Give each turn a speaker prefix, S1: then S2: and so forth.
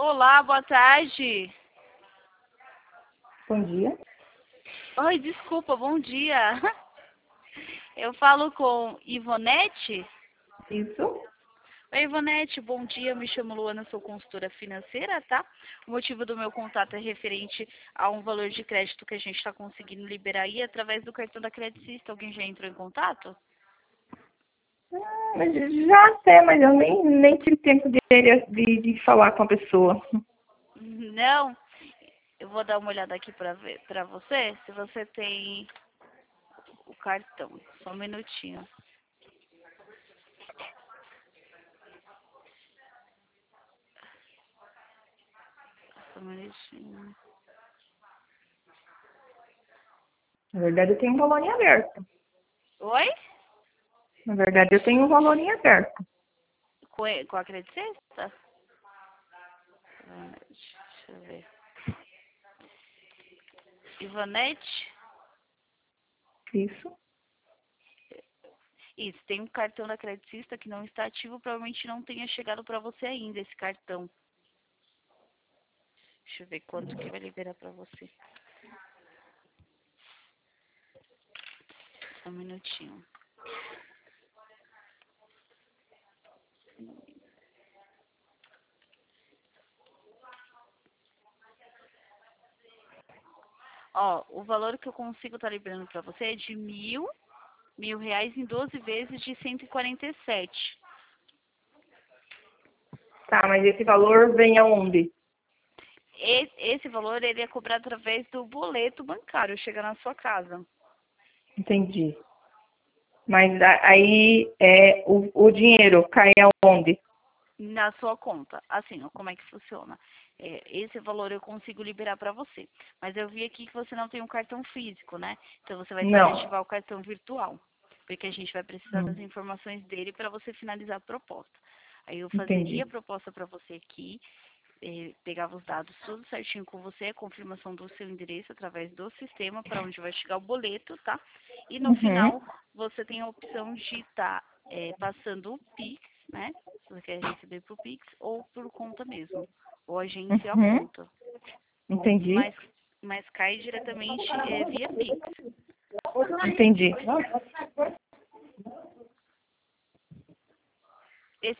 S1: Olá, boa tarde.
S2: Bom dia.
S1: Oi, desculpa, bom dia. Eu falo com Ivonete.
S2: Isso?
S1: Oi, Ivonete, bom dia. Me chamo Luana, sou consultora financeira, tá? O motivo do meu contato é referente a um valor de crédito que a gente está conseguindo liberar aí através do cartão da Credicista. Alguém já entrou em contato?
S2: Já até, mas eu nem tive tempo de falar com a pessoa.
S1: Não? Eu vou dar uma olhada aqui para ver para você, se você tem o cartão. Só um minutinho. Só um minutinho.
S2: Na verdade, eu tenho um valor em aberto.
S1: Oi?
S2: Na verdade, eu tenho um valor em aberto.
S1: Com a Credicista? Deixa eu ver. Ivonete?
S2: Isso?
S1: Isso, tem um cartão da Credicista que não está ativo, provavelmente não tenha chegado para você ainda esse cartão. Deixa eu ver quanto que vai liberar para você. Só um minutinho. Ó, o valor que eu consigo estar liberando para você é de mil reais em 12 vezes de 147.
S2: Tá, mas esse valor vem aonde?
S1: Esse valor ele é cobrado através do boleto bancário, chega na sua casa.
S2: Entendi. Mas aí o dinheiro cai aonde?
S1: Na sua conta. Assim, ó, como é que funciona? Esse valor eu consigo liberar para você. Mas eu vi aqui que você não tem um cartão físico, né? Então você vai ter que
S2: Não.
S1: ativar o cartão virtual. Porque a gente vai precisar das
S2: Hum,
S1: informações dele para você finalizar a proposta. Aí eu fazeria a
S2: entendi.
S1: proposta para você aqui, pegava os dados tudo certinho com você, a confirmação do seu endereço através do sistema para onde vai chegar o boleto, tá? E no
S2: Uhum.
S1: final você tem a opção de estar passando o Pix, né? Se você quer receber por Pix ou por conta mesmo. Ou agência a
S2: Uhum.
S1: conta.
S2: Entendi.
S1: Mas cai diretamente via Pix.
S2: Entendi.